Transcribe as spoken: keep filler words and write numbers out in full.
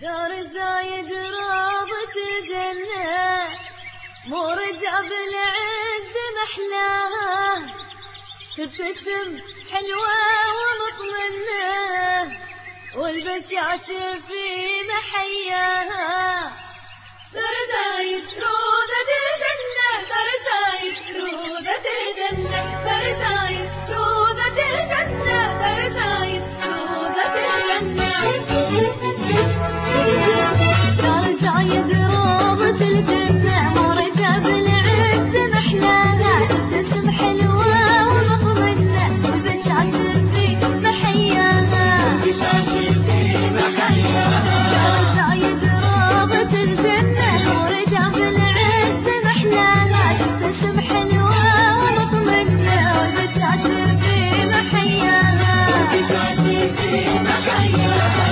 دار زايد رابط الجنة، موردة بالعز محلاها، تبتسم حلوة ومطمئنة، والبشاش في محياها. دار زايد روضة الجنة، دار زايد روضة الجنة، دار زايد روضة الجنة، دار زايد روضة الجنة. دار زايد روضة الجنة، موردة بالعز محلاها، تبتسم حلوة ومطمئنة، والبشاش في محياها، البشاش في محياها. دار زايد روضة الجنة، موردة بالعز محلاها، تبتسم حلوة ومطمئنة، والبشاش في محياها، البشاش في محياها.